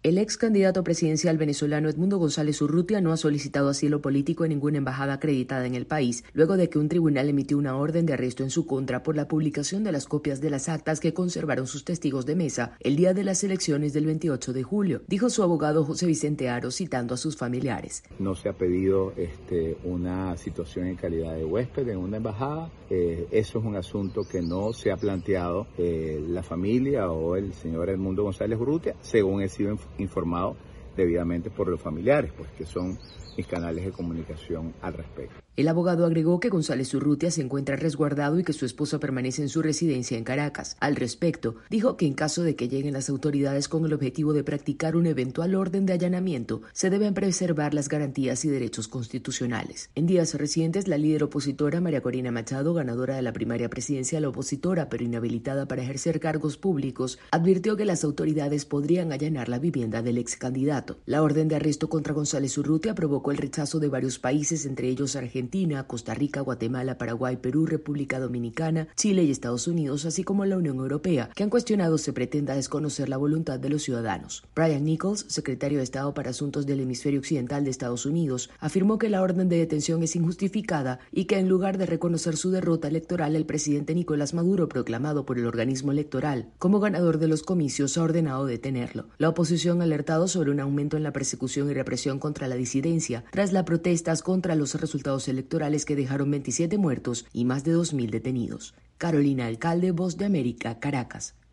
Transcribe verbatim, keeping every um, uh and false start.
El ex candidato presidencial venezolano Edmundo González Urrutia no ha solicitado asilo político en ninguna embajada acreditada en el país, luego de que un tribunal emitió una orden de arresto en su contra por la publicación de las copias de las actas que conservaron sus testigos de mesa el día de las elecciones del veintiocho de julio, dijo su abogado José Vicente Aro, citando a sus familiares. No se ha pedido este, una situación en calidad de huésped en una embajada. Eh, eso es un asunto que no se ha planteado eh, la familia o el señor Edmundo González Urrutia, según he sido informado debidamente por los familiares, pues que son mis canales de comunicación al respecto. El abogado agregó que González Urrutia se encuentra resguardado y que su esposa permanece en su residencia en Caracas. Al respecto, dijo que en caso de que lleguen las autoridades con el objetivo de practicar un eventual orden de allanamiento, se deben preservar las garantías y derechos constitucionales. En días recientes, la líder opositora María Corina Machado, ganadora de la primaria presidencial opositora pero inhabilitada para ejercer cargos públicos, advirtió que las autoridades podrían allanar la vivienda del ex candidato. La orden de arresto contra González Urrutia provocó el rechazo de varios países, entre ellos Argentina, Argentina, Costa Rica, Guatemala, Paraguay, Perú, República Dominicana, Chile y Estados Unidos, así como la Unión Europea, que han cuestionado se pretenda desconocer la voluntad de los ciudadanos. Brian Nichols, secretario de Estado para Asuntos del Hemisferio Occidental de Estados Unidos, afirmó que la orden de detención es injustificada y que en lugar de reconocer su derrota electoral, el presidente Nicolás Maduro, proclamado por el organismo electoral como ganador de los comicios, ha ordenado detenerlo. La oposición ha alertado sobre un aumento en la persecución y represión contra la disidencia tras las protestas contra los resultados electorales que dejaron veintisiete muertos y más de dos mil detenidos. Carolina Alcalde, Voz de América, Caracas.